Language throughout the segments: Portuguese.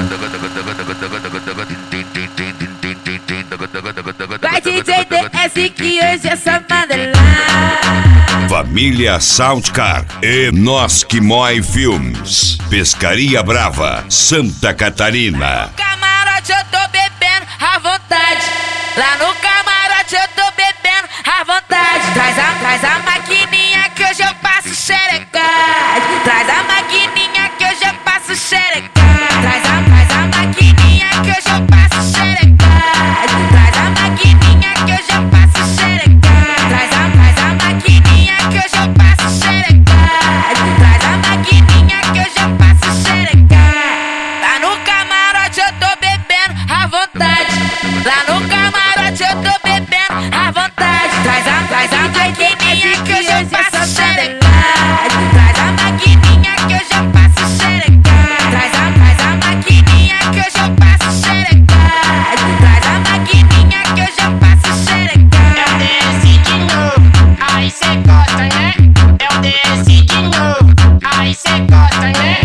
Vai DJ DS que hoje é só mandar. Família Soundcar e Nós Que Mói Filmes. Pescaria Brava, Santa Catarina. No camarote eu tô bebendo à vontade. Lá no camarote eu tô bebendo à vontade. Traz a maquininha que hoje eu passo xerecade. Traz a maquininha que hoje eu passo xerecade. Traz a maquininha que hoje eu passo xerecade. Traz a maquininha que hoje eu passo xerecade. Traz a maquininha que hoje eu passo xerecade. Traz a maquininha que hoje eu passo xerecade. Lá no camarote eu tô bebendo à vontade. Lá no camarote eu tô bebendo à vontade. Traz a maquininha que hoje eu passo xerecade. Traz a maquininha que hoje eu passo xerecade. Traz a maquininha que hoje eu passo xerecade. Traz a maquininha que hoje eu passo xerecade. Eu desci de novo, aí cê gosta, né? Eu desci de novo, aí cê gosta, né?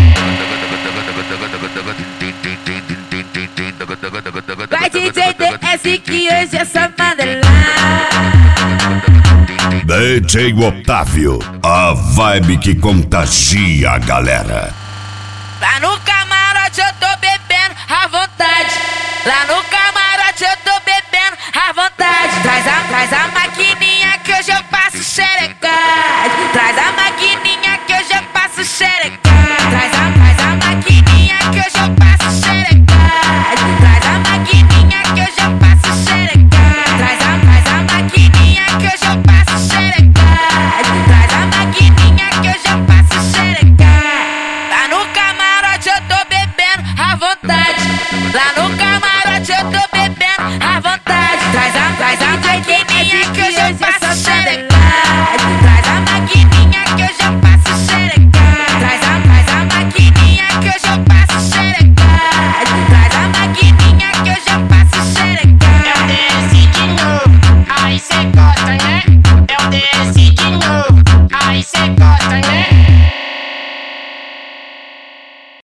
Vai DJ DS que hoje é só mandar. DJ Otávio, a vibe que contagia a galera. Lá no camarote eu tô bebendo à vontade. Lá no camarote eu tô bebendo à vontade. Traz a maquininha que hoje eu passo xerecade. Traz a maquininha que hoje eu passo xerecade. Traz a maquininha que hoje eu passo xerecade. Traz a maquininha que hoje eu passo xerecade. Traz a maquininha que hoje eu passo xerecade. Traz a maquininha que hoje eu passo xerecade. Lá no camarote eu tô bebendo à vontade. Lá no camarote eu tô bebendo à vontade. Traz a maquininha que hoje eu passo xerecade.